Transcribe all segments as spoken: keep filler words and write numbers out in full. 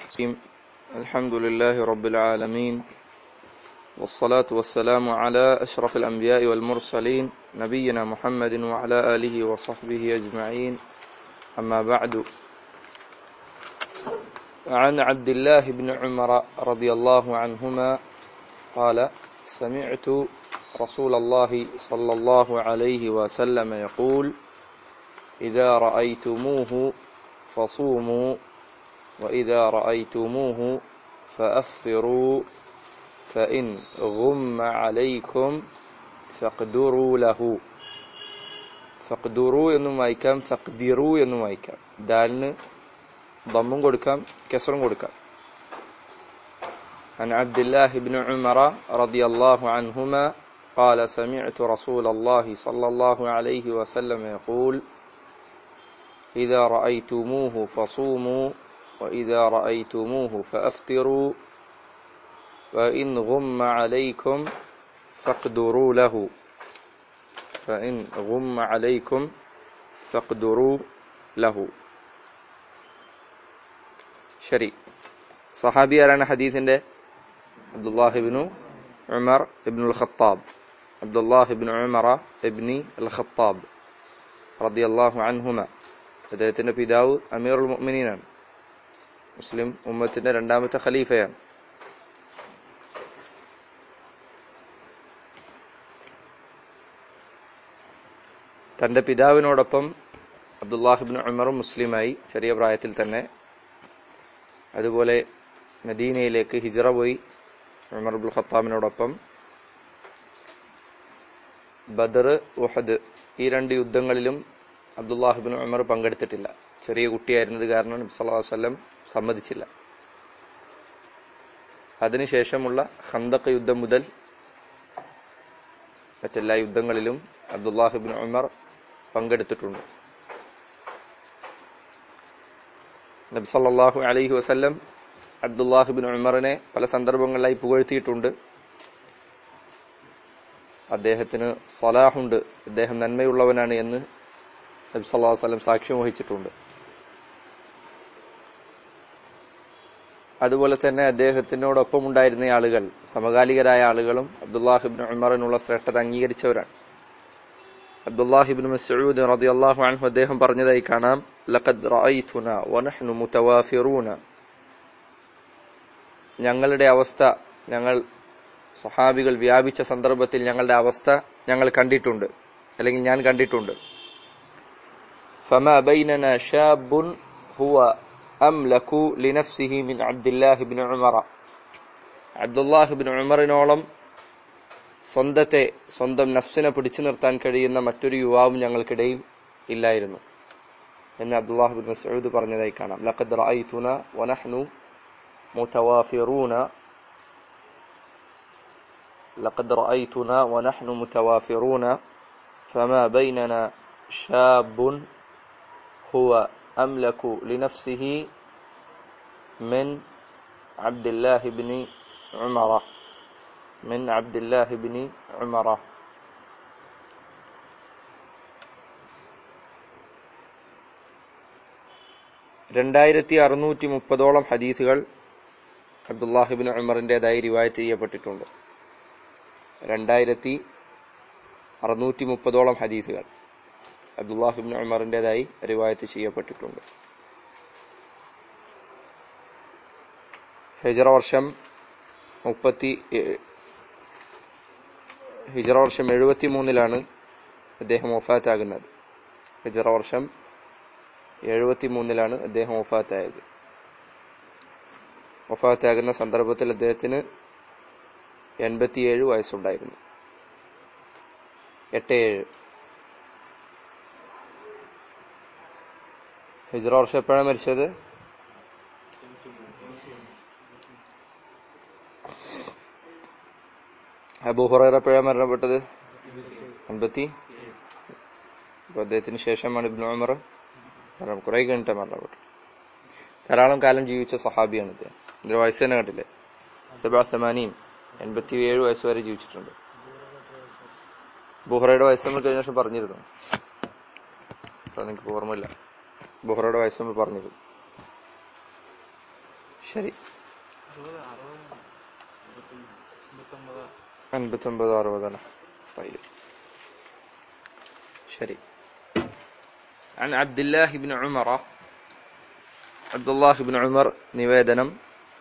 الحمد لله رب العالمين والصلاة والسلام على أشرف الأنبياء والمرسلين نبينا محمد وعلى آله وصحبه أجمعين أما بعد. عن عبد الله بن عمر رضي الله عنهما قال سمعت رسول الله صلى الله عليه وسلم يقول إذا رأيتموه فصوموا وإذا رأيتموه فأفطروا فإن غم عليكم فاقدروا له. ഫഖ്ദുറു എന്നും വായിക്കാം, ഫഖ്ദിറു എന്നും വായിക്കാം. ദാലിന് ദമ്മും കൊടുക്കാം, കസ്റും കൊടുക്കാം. عن عبد الله بن عمر رضي الله عنهما قال سمعت رسول الله صلى الله عليه وسلم يقول إذا رأيتموه فصوموا وإذا رأيتموه فأفطروا فإن غم عليكم فاقدروا له فإن غم عليكم فاقدروا له. ശരി, സഹാബി ആരാണ് ഹദീസിന്റെ? അബ്ദുല്ലാഹ് ഇബ്നു ഉമർ ഇബ്നുൽ ഖത്താബ്. അബ്ദുല്ലാഹ് ഇബ്നു ഉമർ ഇബ്നി അൽ ഖത്താബ് റളിയല്ലാഹു അൻഹുമ. അദ്ദേഹത്തിന്റെ പിതാവ് അമീറുൽ മുഅ്മിനീനാണ്, മുസ്ലിം ഉമ്മത്തിന്റെ രണ്ടാമത്തെ ഖലീഫയാണ്. തന്റെ പിതാവിനോടൊപ്പം അബ്ദുല്ലാഹ് ഇബ്നു ഉമറും മുസ്ലിമായി ചെറിയ പ്രായത്തിൽ തന്നെ. അതുപോലെ മദീനയിലേക്ക് ഹിജ്റ പോയി ഉമർ ഇബ്നുൽ ഖത്താബിനോടൊപ്പം. ബദർ, ഉഹദ് ഈ രണ്ട് യുദ്ധങ്ങളിലും അബ്ദുല്ലാഹ് ഇബ്നു ഉമർ പങ്കെടുത്തിട്ടില്ല. ചെറിയ കുട്ടിയായിരുന്നത് കാരണം നബി സല്ലല്ലാഹു അലൈഹി വസല്ലം സമ്മതിച്ചില്ല. അതിനുശേഷമുള്ള ഖന്ദഖ് യുദ്ധം മുതൽ മറ്റെല്ലാ യുദ്ധങ്ങളിലും അബ്ദുല്ലാഹ് ഇബ്നു ഉമർ പങ്കെടുത്തിട്ടുണ്ട്. നബി സല്ലല്ലാഹു അലൈഹി വസല്ലം അബ്ദുല്ലാഹ് ഇബ്നു ഉമറിനെ പല സന്ദർഭങ്ങളിലായി പുകഴ്ത്തിയിട്ടുണ്ട്. അദ്ദേഹത്തിന് സലാഹുണ്ട്, അദ്ദേഹം നന്മയുള്ളവനാണ് എന്ന് നബി സല്ലല്ലാഹു അലൈഹി വസല്ലം സാക്ഷ്യം വഹിച്ചിട്ടുണ്ട്. അതുപോലെ തന്നെ അദ്ദേഹത്തിനോടൊപ്പം ഉണ്ടായിരുന്ന ആളുകൾ, സമകാലികരായ ആളുകളും അബ്ദുല്ലാഹ് ഇബ്നു ഉമറിനുള്ള ശ്രേഷ്ഠത അംഗീകരിച്ചവരാണ്. അബ്ദുല്ലാഹ് ഇബ്നു മസ്ഊദ് റളിയല്ലാഹു അൻഹു അദ്ദേഹം പറഞ്ഞതായി കാണാം, ലഖദ് റഅയ്തുനാ വനഹ്നു മുതവാഫിറൂന. ഞങ്ങളുടെ അവസ്ഥ, ഞങ്ങൾ സഹാബികൾ വ്യാപിച്ച സന്ദർഭത്തിൽ ഞങ്ങളുടെ അവസ്ഥ ഞങ്ങൾ കണ്ടിട്ടുണ്ട്, അല്ലെങ്കിൽ ഞാൻ കണ്ടിട്ടുണ്ട്. ഫമാ ബൈനനാ ശാബുൻ ഹുവ അംലകു ലിനഫ്സിഹി മിൻ അബ്ദുല്ലാഹ് ഇബ്നു ഉമർ. അബ്ദുല്ലാഹ് ഇബ്നു ഉമറിനോളം സ്വന്തത്തെ, സ്വന്തം നഫ്സിനെ പിടിച്ചു നിർത്താൻ കഴിയുന്ന മറ്റൊരു യുവാവും ഞങ്ങൾക്കിടയിൽ ഇല്ലായിരുന്നു എന്ന് അബ്ദുല്ലാഹ് ഇബ്നു മസ്ഊദ് പറഞ്ഞതായി കാണാം. ലഖദ് റഅയ്തുനാ വനഹ്നു മുതവാഫിറൂന ലഖദ് റഅയ്തുനാ വനഹ്നു മുതവാഫിറൂന ഫമാ ബൈനനാ ശാബുൻ ഹുവ അംലകു ലിനഫ്സിഹി മിൻ അബ്ദുല്ലാഹ് ഇബ്നു ഉമർ മിൻ അബ്ദുല്ലാഹ് ഇബ്നു ഉമർ. രണ്ടായിരത്തി അറുന്നൂറ്റി മുപ്പതോളം ഹദീസുകൾ അബ്ദുല്ലാഹ് ഇബ്നു ഉമറിന്റേതായി റിവായത്ത് ചെയ്യപ്പെട്ടിട്ടുണ്ട്. രണ്ടായിരത്തി അറുന്നൂറ്റി മുപ്പതോളം ഹദീസുകൾ അബ്ദുല്ലാഹ് ഇബ്നു ഉമറിന്റേതായി റിവായത്ത് ചെയ്യപ്പെട്ടിട്ടുണ്ട്. ഹിജ്റ വർഷം മുപ്പത്തി ഹിജ്റ വർഷം എഴുപത്തി മൂന്നിലാണ് അദ്ദേഹം വഫാത്താകുന്നത്. ഹിജ്റ വർഷം എഴുപത്തി മൂന്നിലാണ് അദ്ദേഹം വഫാത്തായത്. വഫാത്താകുന്ന സന്ദർഭത്തിൽ അദ്ദേഹത്തിന് എൺപത്തിയേഴ് വയസ്സുണ്ടായിരുന്നു. എട്ട് ഏഴ് ഹിജ്റ വർഷം എപ്പോഴാണ് മരിച്ചത്? അബൂ ഹുറൈറ എപ്പോഴാണ് മരണപ്പെട്ടത്? അൻപത്തി അപ്പൊ അദ്ദേഹത്തിന് ശേഷമാണ് ഇബ്നു ഉമർ കുറെ കഴിഞ്ഞിട്ട് മരണപ്പെട്ടു. ധാരാളം കാലം ജീവിച്ച സഹാബിയാണ് അദ്ദേഹം. ഇതിന്റെ വയസ്സ് തന്നെ കണ്ടില്ലേ, സബഅ സമാനീൻ, എൺപത്തി ഏഴ് വയസ്സ് വരെ ജീവിച്ചിട്ടുണ്ട്. അബൂ ഹുറൈറയുടെ വയസ്സ് നമ്മൾ കഴിഞ്ഞ വർഷം പറഞ്ഞിരുന്നു, എനിക്ക് ഓർമ്മയില്ല. ബുഹറയുടെ വയസ്സ് നമ്മൾ പറഞ്ഞത്. ശരി, അൻപത്തൊമ്പത് അറുപതാണ്. ശരി. عن عبد الله بن عمر عبد الله بن عمر നിവേദനം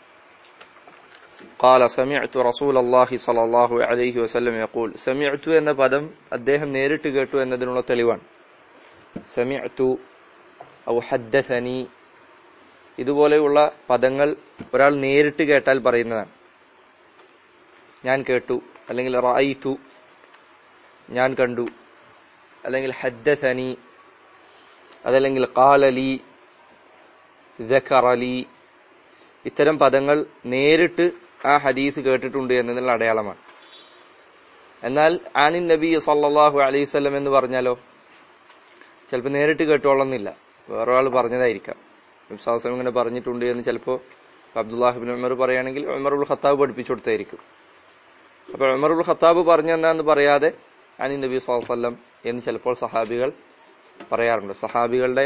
قال سمعت رسول الله صلى الله عليه وسلم يقول. سمعت എന്ന പദം അദ്ദേഹം നേരിട്ട് കേട്ടു എന്നതിനുള്ള തെളിവാണ്. سمعت ഔ حدثني ഇതുപോലെയുള്ള പദങ്ങൾ ഒരാൾ നേരിട്ട് കേട്ടാൽ പറയുന്നതാണ്. ഞാൻ കേട്ടു, അല്ലെങ്കിൽ റഅയ്തു ഞാൻ കണ്ടു, അല്ലെങ്കിൽ ഹദ്ദസനി അതല്ലെങ്കിൽ ഖാല ലി, ദക്കറ ലി, ഇത്തരം പദങ്ങൾ നേരിട്ട് ആ ഹദീസ് കേട്ടിട്ടുണ്ട് എന്നതിനുള്ള അടയാളമാണ്. എന്നാൽ ആനിൻ നബി സല്ലല്ലാഹു അലൈഹി വസല്ലം എന്ന് പറഞ്ഞാലോ ചിലപ്പോൾ നേരിട്ട് കേട്ടോളന്നില്ല, വേറെ ആൾ പറഞ്ഞതായിരിക്കാം. നബി സല്ലല്ലാഹു അലൈഹി വസല്ലം ഇങ്ങനെ പറഞ്ഞിട്ടുണ്ട് എന്ന് ചിലപ്പോൾ അബ്ദുല്ലാഹി ഇബ്നു ഉമർ പറയുകയാണെങ്കിൽ ഉമറുൽ ഖത്താബ് പഠിപ്പിച്ചു കൊടുത്തായിരിക്കും. അപ്പൊ ഉമറുൽ ഖത്താബ് പറഞ്ഞെന്നാന്ന് പറയാതെ ആനിൻ നബി സല്ലല്ലാഹു അലൈഹി വസല്ലം എന്ന് ചിലപ്പോൾ സഹാബികൾ പറയാറുണ്ട്. സഹാബികളുടെ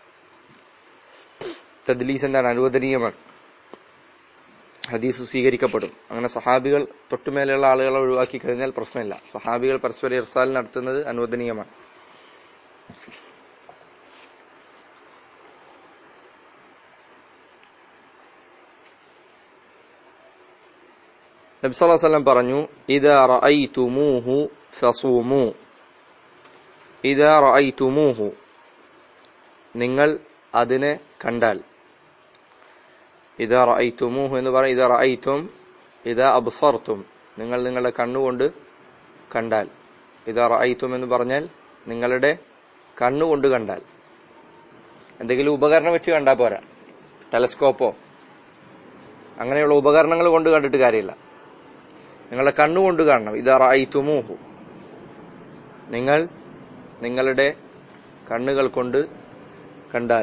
തദ്ലീസ് എന്താണ്? അനുവദനീയമാണ്, ഹദീസ് സ്വീകരിക്കപ്പെടും. അങ്ങനെ സഹാബികൾ തൊട്ടുമേലെയുള്ള ആളുകളെ ഒഴിവാക്കി കഴിഞ്ഞാൽ പ്രശ്നമില്ല. സഹാബികൾ പരസ്പര ഇർസാൽ നടത്തുന്നത് അനുവദനീയമാണ്. നബി സല്ലല്ലാഹു അലൈഹി വസല്ലം പറഞ്ഞു, ഇദാ റഅയ്തുമൂഹു ഫസൂമു. ഇദാ റഅയ്തുമൂഹു നിങ്ങൾ അതിനെ കണ്ടാൽ. ഇദാ റഅയ്തുമൂഹു എന്ന് പറയും. ഇദാ റഅയ്തും ഇദാ അബ്സർതും നിങ്ങൾ നിങ്ങളുടെ കണ്ണുകൊണ്ട് കണ്ടാൽ. ഇദാ റഅയ്തും എന്ന് പറഞ്ഞാൽ നിങ്ങളുടെ കണ്ണുകൊണ്ട് കണ്ടാൽ. എന്തെങ്കിലും ഉപകരണം വെച്ച് കണ്ടാൽ പോരാ, ടെലസ്കോപ്പോ അങ്ങനെയുള്ള ഉപകരണങ്ങൾ കൊണ്ട് കണ്ടിട്ട് കാര്യമില്ല, നിങ്ങളുടെ കണ്ണുകൊണ്ട് കാണണം. ഇദാ റഅയ്തുമൂഹു നിങ്ങൾ നിങ്ങളുടെ കണ്ണുകൾ കൊണ്ട് കണ്ടാൽ.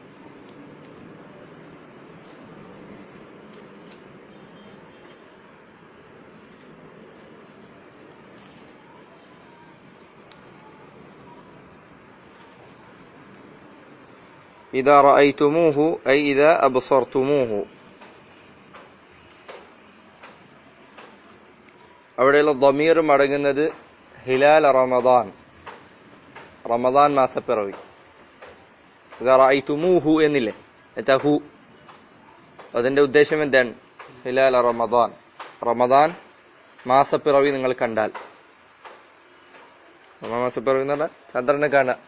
ഇദാ റഅയ്തുമൂഹു ഐ ഇദാ അബ്സർതുമൂഹു. അവിടെയുള്ള ളമീർ മടങ്ങുന്നത് ഹിലാൽ റമദാൻ, റമദാൻ മാസപ്പിറവി. ഇദാ റഅയ്തുമൂഹു എന്നില്ലേ, ഹു, അതിന്റെ ഉദ്ദേശം എന്താണ്? ഹിലാൽ റമദാൻ, റമദാൻ മാസപ്പിറവി നിങ്ങൾ കണ്ടാൽ. റമദാൻ മാസപ്പിറവി എന്ന് പറഞ്ഞാൽ ചന്ദ്രനെ കാണുക.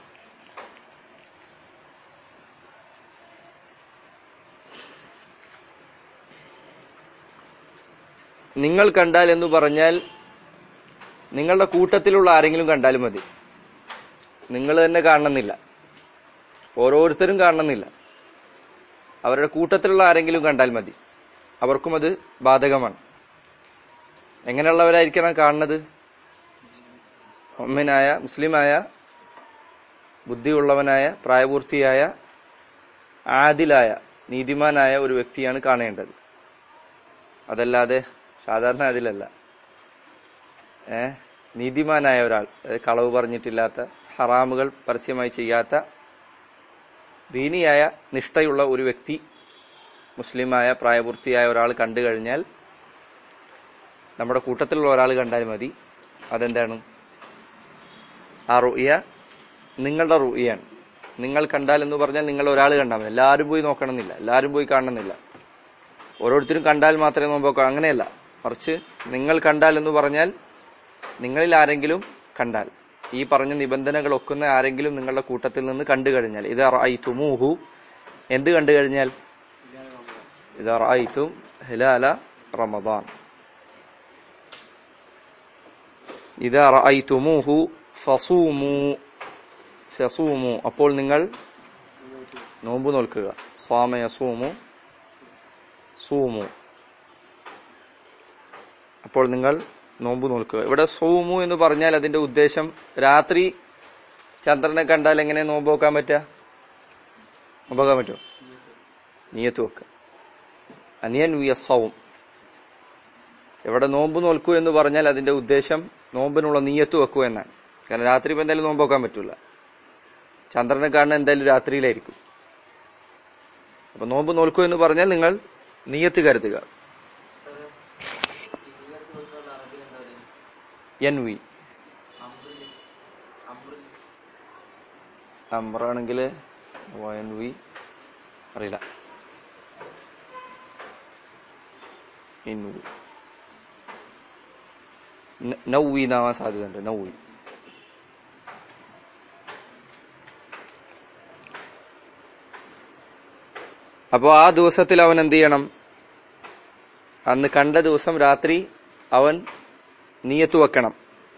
നിങ്ങൾ കണ്ടാൽ എന്ന് പറഞ്ഞാൽ നിങ്ങളുടെ കൂട്ടത്തിലുള്ള ആരെങ്കിലും കണ്ടാലും മതി, നിങ്ങൾ തന്നെ കാണണമെന്നില്ല, ഓരോരുത്തരും കാണണമെന്നില്ല. അവരുടെ കൂട്ടത്തിലുള്ള ആരെങ്കിലും കണ്ടാൽ മതി, അവർക്കും അത് ബാധകമാണ്. എങ്ങനെയുള്ളവരായിരിക്കണം കാണുന്നത്? മുഅ്മിനായ, മുസ്ലിമായ, ബുദ്ധിയുള്ളവനായ, പ്രായപൂർത്തിയായ, ആദിലായ, നീതിമാനായ ഒരു വ്യക്തിയാണ് കാണേണ്ടത്. അതല്ലാതെ സാധാരണ അതിലല്ല. ഏ നീതിമാനായ ഒരാൾ, കളവ് പറഞ്ഞിട്ടില്ലാത്ത, ഹറാമുകൾ പരസ്യമായി ചെയ്യാത്ത, ദീനിയായ നിഷ്ഠയുള്ള ഒരു വ്യക്തി, മുസ്ലിമായ പ്രായപൂർത്തിയായ ഒരാൾ കണ്ടു കഴിഞ്ഞാൽ നമ്മുടെ കൂട്ടത്തിലുള്ള ഒരാൾ കണ്ടാൽ മതി. അതെന്താണ്? ആ റുഇയ നിങ്ങളുടെ റുഇയാണ്. നിങ്ങൾ കണ്ടാൽ എന്ന് പറഞ്ഞാൽ നിങ്ങൾ ഒരാൾ കണ്ടാൽ മതി, എല്ലാവരും പോയി നോക്കണമെന്നില്ല, എല്ലാവരും പോയി കാണണമെന്നില്ല, ഓരോരുത്തരും കണ്ടാൽ മാത്രമേ നോക്കാം, അങ്ങനെയല്ല. മറിച്ച് നിങ്ങൾ കണ്ടാൽ എന്ന് പറഞ്ഞാൽ നിങ്ങളിൽ ആരെങ്കിലും കണ്ടാൽ, ഈ പറഞ്ഞ നിബന്ധനകൾ ഒക്കുന്ന ആരെങ്കിലും നിങ്ങളുടെ കൂട്ടത്തിൽ നിന്ന് കണ്ടു കഴിഞ്ഞാൽ. ഇദാ റഅയ്തുമൂഹു എന്ത് കണ്ടു കഴിഞ്ഞാൽ? ഇദാ റഅയ്തും ഹിലാല റമദാൻ. ഇദാ റഅയ്തുമൂഹു ഫസൂമു ഫസൂമു അപ്പോൾ നിങ്ങൾ നോമ്പ് നോൽക്കുക. സ്വാമ യസൂമു സൂമു അപ്പോൾ നിങ്ങൾ നോമ്പ് നോൽക്കുക. ഇവിടെ സൂമു എന്ന് പറഞ്ഞാൽ അതിന്റെ ഉദ്ദേശം രാത്രി ചന്ദ്രനെ കണ്ടാൽ എങ്ങനെ നോമ്പ് നോക്കാൻ പറ്റുക? നോക്കാൻ പറ്റുമോ? നിയത്ത് വെക്കുക. അനിയൻ വിയസവും. ഇവിടെ നോമ്പ് നോൽക്കൂ എന്ന് പറഞ്ഞാൽ അതിന്റെ ഉദ്ദേശം നോമ്പിനുള്ള നിയത്ത് വെക്കൂ എന്നാണ്. കാരണം രാത്രി ഇപ്പൊ എന്തായാലും നോമ്പ് നോക്കാൻ പറ്റൂല, ചന്ദ്രനെ കാണുന്ന എന്തായാലും രാത്രിയിലായിരിക്കും. അപ്പൊ നോമ്പ് നോൽക്കൂ എന്ന് പറഞ്ഞാൽ നിങ്ങൾ നിയ്യത്ത് കരുതുക. എൻവി അമ്രാണെങ്കിൽ എൻവി അറിയില്ല. ഇൻവി നൗവി എന്നാവാൻ സാധ്യതയുണ്ട്. നൗവി അപ്പോ ആ ദിവസത്തിൽ അവൻ എന്ത് ചെയ്യണം? അന്ന് കണ്ട ദിവസം രാത്രി അവൻ നിയ്യത്ത് വെക്കണം.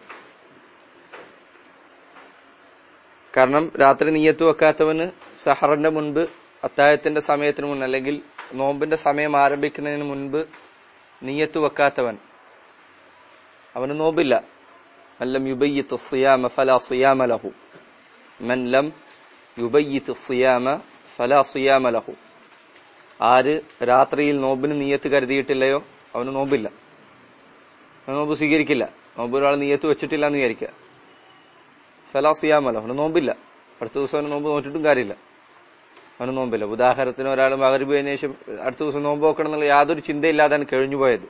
കാരണം രാത്രി നിയ്യത്ത് വെക്കാത്തവന് സഹറിന്റെ മുൻപ്, അത്താഴത്തിന്റെ സമയത്തിന് മുൻപ്, അല്ലെങ്കിൽ നോമ്പിന്റെ സമയം ആരംഭിക്കുന്നതിന് മുൻപ് നിയ്യത്ത് വെക്കാത്തവൻ അവന് നോമ്പില്ല. മൻ ലം യുബയ്യിത് സിയാമ ഫലാ സിയാമ ലഹു. മൻ ലം യുബയ്യിത് സിയാമ ഫലാ സിയാമ ലഹു. ആര് രാത്രിയിൽ നോമ്പിന് നിയ്യത്ത് കരുതിയിട്ടില്ലയോ അവന് നോമ്പില്ല, അവന് നോമ്പ് സ്വീകരിക്കില്ല. നോമ്പ് ഒരാൾ നിയ്യത്ത് വെച്ചിട്ടില്ല എന്ന് വിചാരിക്കുക, ഫലാ സിയാമ ലഹു, അവന് നോമ്പില്ല. അടുത്ത ദിവസം അവന് നോമ്പ് നോറ്റിട്ടും കാര്യമില്ല, അവന് നോമ്പില്ല. ഉദാഹരണത്തിന് ഒരാൾ മഗ്‌രിബ് കഴിഞ്ഞ ശേഷം അടുത്ത ദിവസം നോമ്പ് നോക്കണം എന്നുള്ള യാതൊരു ചിന്തയില്ലാതാണ് കഴിഞ്ഞുപോയത്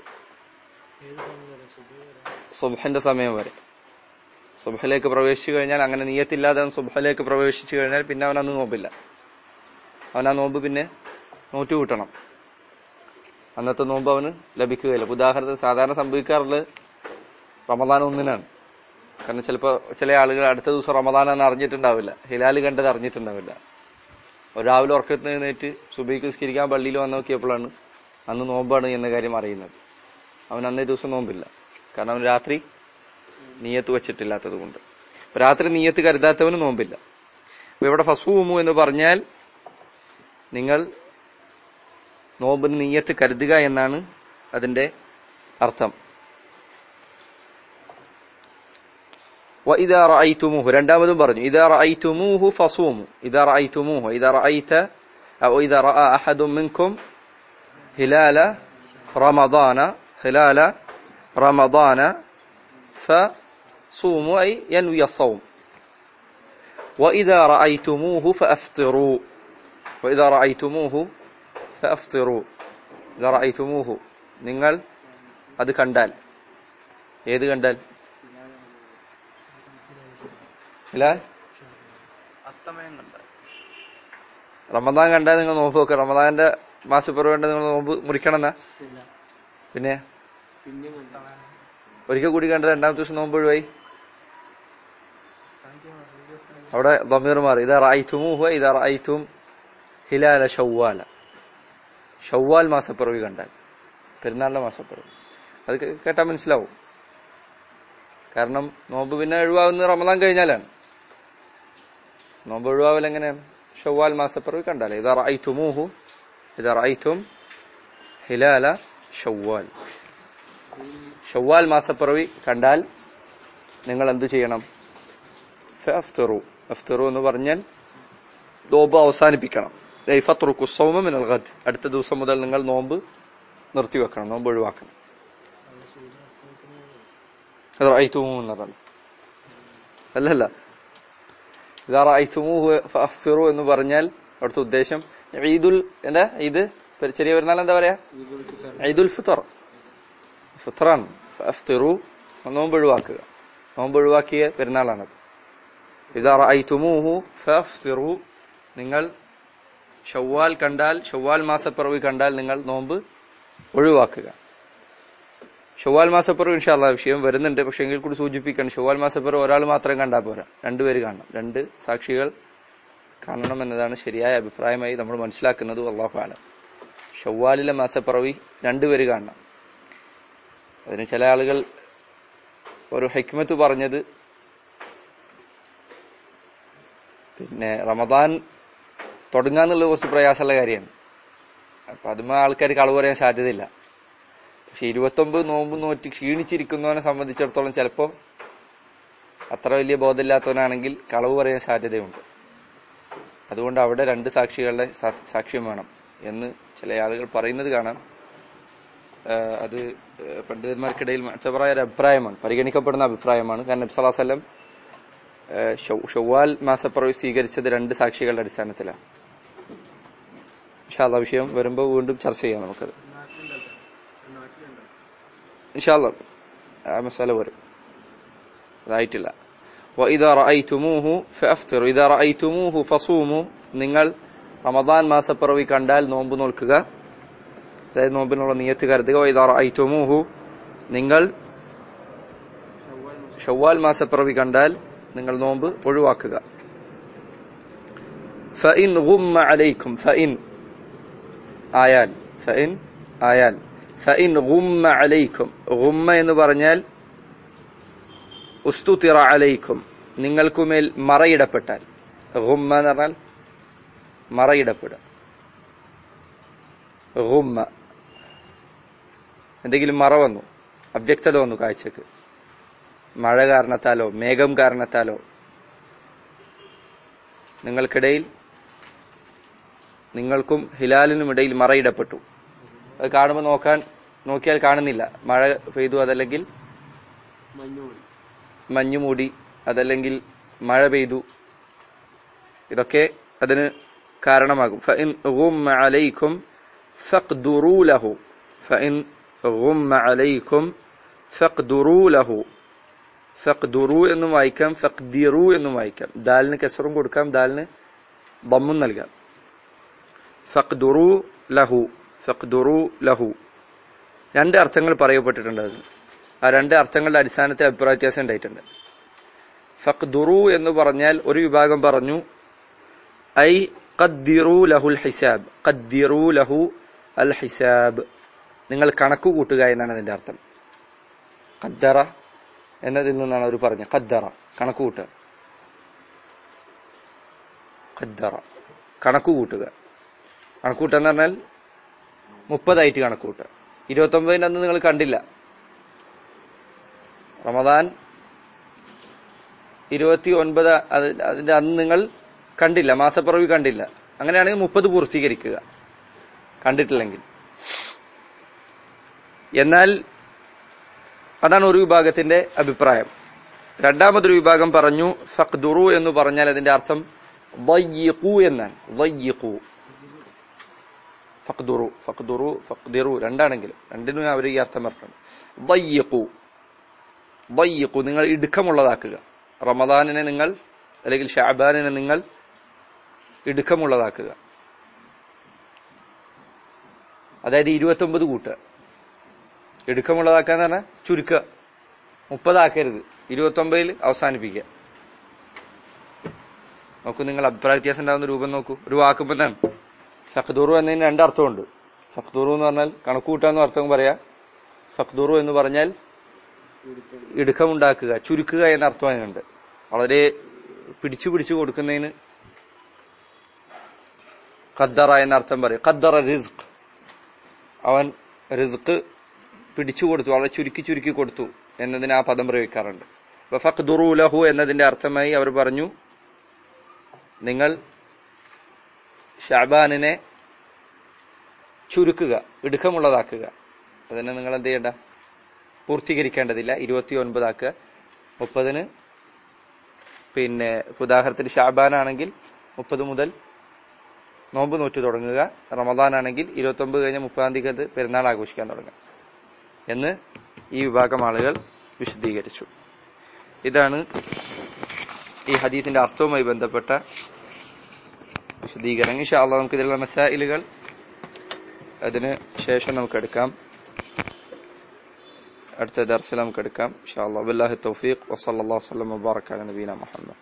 സുബ്ഹിന്റെ സമയം വരെ. സുബ്ഹിലേക്ക് പ്രവേശിച്ചു കഴിഞ്ഞാൽ, അങ്ങനെ നിയ്യത്തില്ലാതെ അവൻ സുബ്ഹിലേക്ക് പ്രവേശിച്ചു കഴിഞ്ഞാൽ പിന്നെ അവൻ അന്ന് നോമ്പില്ല. അവൻ ആ നോമ്പ് പിന്നെ നോറ്റു കൂട്ടണം. അന്നത്തെ നോമ്പ് അവന് ലഭിക്കുകയില്ല. ഉദാഹരണത്തിന് സാധാരണ സംഭവിക്കാറുള്ളത് റമദാൻ ഒന്നിനാണ്. കാരണം ചിലപ്പോ ചില ആളുകൾ അടുത്ത ദിവസം റമദാനാന്ന് അറിഞ്ഞിട്ടുണ്ടാവില്ല, ഹിലാല് കണ്ടത് അറിഞ്ഞിട്ടുണ്ടാവില്ല. രാവിലെ ഉറക്കത്തിൽ എഴുന്നേറ്റ് സുബഹിക്ക് നിസ്കരിക്കാൻ പള്ളിയിൽ വന്ന് നോക്കിയപ്പോഴാണ് അന്ന് നോമ്പാണ് എന്ന കാര്യം അറിയുന്നത്. അവൻ അന്നേ ദിവസം നോമ്പില്ല, കാരണം അവൻ രാത്രി നിയ്യത്ത് വെച്ചിട്ടില്ലാത്തത് കൊണ്ട്. രാത്രി നിയ്യത്ത് കരുതാത്തവന് നോമ്പില്ല. അപ്പൊ ഇവിടെ ഫസ്ഊമു എന്ന് പറഞ്ഞാൽ നിങ്ങൾ നോമ്പിന് നിയ്യത്ത് കരുതുക എന്നാണ് അതിന്റെ അർത്ഥം. وإذا رأيتموه രണ്ടാമതും പറഞ്ഞു إذا رأيتموه فصوموا إذا رأيتموه إذا رأيت أو إذا رأى أحد منكم هلال رمضان هلال رمضان فصوموا أي ينوي الصوم وإذا رأيتموه فأفطروا وإذا رأيتموه فأفطروا إذا رأيتموه നിങ്ങൾ അത് കണ്ടാൽ, ഏത് കണ്ടാൽ? ഹിലാൽ അസ്തമയം കണ്ടാൽ. റമദാൻ കണ്ടാൽ നിങ്ങൾ നോമ്പ് വെക്കുക. റമദാന്റെ മാസപ്പിറവി കണ്ടാൽ നിങ്ങൾ നോമ്പ് മുറിക്കണം എന്നാ? പിന്നെ ഒരിക്കൽ കൂടി കണ്ട രണ്ടാമത്തെ ദിവസം നോമ്പ് ഒഴിവായി. അവിടെ ദമീർ മാറി. ഇതാ റഅയ്തുമൂഹു ഇതാ റഅയ്തും ഹിലാല ശവ്വാല. ശവ്വാൽ മാസപ്പിറവി കണ്ടാൽ, പെരുന്നാളിന്റെ മാസപ്പിറവി, അത് കേട്ടാൽ മനസ്സിലാവും. കാരണം നോമ്പ് പിന്നെ ഒഴിവാകുന്നത് റമദാൻ കഴിഞ്ഞാലാണ്. നോമ്പ് ഒഴിവാവൽ എങ്ങനെയാണ്? ശവ്വാൽ മാസപ്പിറവി കണ്ടാലേ. ഇതാ റഅയ്തുമൂഹു ഇതാ റഅയ്തും ഹിലാല ശവ്വാൽ. ശവ്വാൽ മാസപ്പിറവി കണ്ടാൽ നിങ്ങൾ എന്തു ചെയ്യണം? ഫഅഫ്തിറു. അഫ്തിറു എന്ന് പറഞ്ഞാൽ നോമ്പ് അവസാനിപ്പിക്കണം. ഫത്റുക്കു സൗമ മിനൽ ഗദ്. അടുത്ത ദിവസം മുതൽ നിങ്ങൾ നോമ്പ് നിർത്തിവെക്കണം, നോമ്പ് ഒഴിവാക്കണം. അത് റഅയ്തുമൂഹു എന്ന് പറഞ്ഞു അല്ലല്ല. ഇദാ റഅയ്തുമൂഹു ഫഅഫ്തിറു എന്ന് പറഞ്ഞാൽ അവിടുത്തെ ഉദ്ദേശം ഈദുൽ എന്താ ഈദ് ചെറിയ പെരുന്നാൾ എന്താ പറയാ? ഈദുൽ ഫിത്ർ. ഫിത്റാണ്. ഫഅഫ്തിറു നോമ്പ് ഒഴിവാക്കുക, നോമ്പ് ഒഴിവാക്കിയ പെരുന്നാളാണത്. ഇദാ റഅയ്തുമൂഹു ഫഅഫ്തിറു, നിങ്ങൾ ശവ്വാൽ കണ്ടാൽ, ശവ്വാൽ മാസപ്പിറവി കണ്ടാൽ നിങ്ങൾ നോമ്പ് ഒഴിവാക്കുക. ശവ്വാൽ മാസപ്പിറവി ഇൻഷാ അല്ലാഹ് വിഷയം വരുന്നുണ്ട്. പക്ഷെ എങ്കിൽ കൂടി സൂചിപ്പിക്കണം, ശവ്വാൽ മാസപ്പിറവി ഒരാൾ മാത്രം കണ്ടാൽ പോരാ, രണ്ടുപേര് കാണണം. രണ്ട് സാക്ഷികൾ കാണണം എന്നതാണ് ശരിയായ അഭിപ്രായമായി നമ്മൾ മനസ്സിലാക്കുന്നത്. അല്ലാഹു അഅലം. ശവ്വാലിലെ മാസപ്പിറവി രണ്ടുപേര് കാണണം. അതിന് ചില ആളുകൾ ഒരു ഹിക്മത്ത് പറഞ്ഞത്, പിന്നെ റമദാൻ തുടങ്ങാന്നുള്ളത് കുറച്ച് പ്രയാസമുള്ള കാര്യമാണ്. അപ്പൊ അതുമാ ആൾക്കാർ കളവ് പറയാൻ സാധ്യതയില്ല. പക്ഷെ ഇരുപത്തൊമ്പത് നോമ്പ് നോറ്റി ക്ഷീണിച്ചിരിക്കുന്നവനെ സംബന്ധിച്ചിടത്തോളം ചിലപ്പോ അത്ര വലിയ ബോധമില്ലാത്തവനാണെങ്കിൽ കളവ് പറയാൻ സാധ്യതയുണ്ട്. അതുകൊണ്ട് അവിടെ രണ്ട് സാക്ഷികളുടെ സാക്ഷ്യം വേണം എന്ന് ചില ആളുകൾ പറയുന്നത് കാണാം. അത് പണ്ഡിതന്മാർക്കിടയിൽ മെച്ചപ്രായ ഒരു അഭിപ്രായമാണ്, പരിഗണിക്കപ്പെടുന്ന അഭിപ്രായമാണ്. കാരണം നബി സല്ലല്ലാഹു അലൈഹി വസല്ലം ഷവ്വാൽ മാസപ്പിറവി സ്വീകരിച്ചത് രണ്ട് സാക്ഷികളുടെ അടിസ്ഥാനത്തിലാണ്. ഇൻഷാ അല്ലാഹ് വിഷയം വരുമ്പോൾ വീണ്ടും ചർച്ച ചെയ്യാം നമുക്കത് ഇൻഷാ അല്ലാഹ്. ആ മസാല വരും, അതായിട്ടില്ല. وإذا رأيتموه فأفطروا إذا رأيتموه فصوموا. നിങ്ങൾ റമദാൻ മാസപ്പിറവി കണ്ടാൽ നോമ്പ് നോൽക്കുക, അതായത് നോമ്പിനുള്ള നിയത്ത് കരുതുക. وإذا رأيتموه നിങ്ങൾ ശവ്വാൽ മാസപ്പിറവി കണ്ടാൽ നിങ്ങൾ നോമ്പ് ഒഴിവാക്കുക. فإن غم عليكم فإن ആയാൽ فإن ആയാൽ فإن غم عليكم. غم എന്ന് പറഞ്ഞാൽ ഉസ്തുതിറ അലൈക്കും, നിങ്ങൾക്കുമേൽ മറയിടപ്പെട്ടാൽ. ഗുമ്മ എന്ന് പറഞ്ഞാൽ മറയിടപ്പെടുക. ഗുമ്മ എന്തെങ്കിലും മറ വന്നു, അവ്യക്തത വന്നു കാഴ്ചക്ക്, മഴ കാരണത്താലോ മേഘം കാരണത്താലോ നിങ്ങൾക്കിടയിൽ നിങ്ങൾക്കും ഹിലാലിനും ഇടയിൽ മറയിടപ്പെട്ടു. അത് കാണുമ്പോൾ നോക്കാൻ നോക്കിയാൽ കാണുന്നില്ല, മഴ പെയ്തു, അതല്ലെങ്കിൽ മഞ്ഞുമൂടി, അതല്ലെങ്കിൽ മഴ പെയ്തു, ഇതൊക്കെ അതിന് കാരണമാകും. ഫഇൻ ഗുമ്മ അലൈക്കും ഫഖ്ദുറൂ ലഹു. ഫഇൻ ഗുമ്മ അലൈക്കും ഫഖ്ദുറൂ ലഹു. ഫഖ്ദുറൂ എന്നും വായിക്കാം, ഫഖ്ദിറൂ എന്നും വായിക്കാം. ദാലിന് കസ്റും കൊടുക്കാം, ദാലിന് ദമ്മും നൽകാം. ഫഖ്ദുറൂ ലഹു, ഫഖ്ദുറൂ ലഹു. രണ്ട് അർത്ഥങ്ങൾ പറയപ്പെട്ടിട്ടുണ്ട്. അതിന് ആ രണ്ട് അർത്ഥങ്ങളുടെ അടിസ്ഥാനത്തിൽ അഭിപ്രായ വ്യത്യാസം ഉണ്ടായിട്ടുണ്ട്. ഫഖ്ദുറൂ എന്ന് പറഞ്ഞാൽ ഒരു വിഭാഗം പറഞ്ഞു ഐ ഖദ്ദിറൂ ലഹുൽ ഹിസാബ്, ഖദ്ദിറൂ ലഹു അൽ ഹിസാബ്, നിങ്ങൾ കണക്ക് കൂട്ടുക എന്നാണ് അതിന്റെ അർത്ഥം. ഖദ്ദറ എന്നതിൽ നിന്നാണ് അവർ പറഞ്ഞത്. ഖദ്ദറ കണക്ക് കൂട്ടുക, ഖദ്ദറ കണക്ക് കൂട്ടുക. കണക്ക് കൂട്ടുക എന്ന് പറഞ്ഞാൽ മുപ്പതായിട്ട് കണക്ക് കൂട്ടുക. ഇരുപത്തി ഒമ്പതിന്റെ അന്ന് നിങ്ങൾ കണ്ടില്ല, റമദാൻ ഇരുപത്തി ഒൻപത് അതിന്റെ അന്ന് നിങ്ങൾ കണ്ടില്ല, മാസപ്പിറവി കണ്ടില്ല. അങ്ങനെയാണെങ്കിൽ മുപ്പത് പൂർത്തീകരിക്കുക കണ്ടിട്ടില്ലെങ്കിൽ. എന്നാൽ അതാണ് ഒരു വിഭാഗത്തിന്റെ അഭിപ്രായം. രണ്ടാമതൊരു വിഭാഗം പറഞ്ഞു ഫഖ്ദുറൂ എന്ന് പറഞ്ഞാൽ അതിന്റെ അർത്ഥം ضيقوا എന്നാണ്. ضيقوا ഫഖ്ദുറൂ ഫഖ്ദുറൂ ഫഖ്ദിറൂ രണ്ടാണെങ്കിലും രണ്ടിനും അവർ ഈ അർത്ഥം പറഞ്ഞിട്ടുണ്ട്. ضيقوا ضيقوا നിങ്ങൾ ഇടുക്കമുള്ളതാക്കുക. റമദാനിനെ നിങ്ങൾ അല്ലെങ്കിൽ ഷഅബാനിനെ നിങ്ങൾ ഇടുക്കമുള്ളതാക്കുക. അതായത് ഇരുപത്തി ഒമ്പത് കൂട്ടുക. ഇടുക്കമുള്ളതാക്കാന്ന് പറഞ്ഞാൽ ചുരുക്കുക, മുപ്പതാക്കരുത്, ഇരുപത്തി ഒമ്പതിൽ അവസാനിപ്പിക്കുക. നോക്കൂ, നിങ്ങൾ അഭിപ്രായ വ്യത്യാസം ഉണ്ടാകുന്ന രൂപം നോക്കൂ. ഒരു വാക്കുമ്പോൾ തന്നെ ഫഖ്ദുറു എന്നതിന് രണ്ടർത്ഥമുണ്ട്. ഫഖ്ദുറു എന്ന് പറഞ്ഞാൽ കണക്ക് കൂട്ടാന്ന് അർത്ഥം പറയാ. ഫഖ്ദുറു എന്ന് പറഞ്ഞാൽ ഇടുക്കമുണ്ടാക്കുക, ചുരുക്കുക എന്ന അർത്ഥം അതിനുണ്ട്. വളരെ പിടിച്ചു പിടിച്ചു കൊടുക്കുന്നതിന് ഖദ്ദറ എന്ന അർത്ഥം പറയും. ഖദ്ദറ റിസ്ഖ്, അവൻ റിസ്ഖ് പിടിച്ചു കൊടുത്തു, വളരെ ചുരുക്കി ചുരുക്കി കൊടുത്തു എന്നതിന് ആ പദം പ്രയോഗിക്കാറുണ്ട്. അപ്പൊ ഫഖ്ദുറൂ ലഹു എന്നതിന്റെ അർത്ഥമായി അവർ പറഞ്ഞു നിങ്ങൾ ഷഅബാനിനെ ചുരുക്കുക, ഇടുക്കമുള്ളതാക്കുക. അതിനെ നിങ്ങൾ എന്ത് ചെയ്യണ്ട, പൂർത്തീകരിക്കേണ്ടതില്ല, ഇരുപത്തി ഒൻപതാക്കുക. മുപ്പതിന് പിന്നെ ഉദാഹരണത്തിന് ഷഅബാനാണെങ്കിൽ മുപ്പത് മുതൽ നോമ്പ് നോറ്റു തുടങ്ങുക. റമദാനാണെങ്കിൽ ഇരുപത്തി ഒമ്പത് കഴിഞ്ഞ മുപ്പതാം തീയതി പെരുന്നാൾ ആഘോഷിക്കാൻ തുടങ്ങുക എന്ന് ഈ വിഭാഗം ആളുകൾ വിശദീകരിച്ചു. ഇതാണ് ഈ ഹദീസിന്റെ അർത്ഥവുമായി ബന്ധപ്പെട്ട വിശദീകരണം. ഇൻഷാ അല്ലാഹ് നമുക്ക് ഇതിലുള്ള മസായിലുകൾ അതിന് ശേഷം നമുക്ക് എടുക്കാം, അടുത്ത ദർസിൽ നമുക്ക് എടുക്കാം ഇൻഷാ അല്ലാഹ്. ബില്ലാഹി തൗഫീഖ് വസല്ലല്ലാഹു വസല്ലം വബാറക അലാ നബീന മുഹമ്മദ്.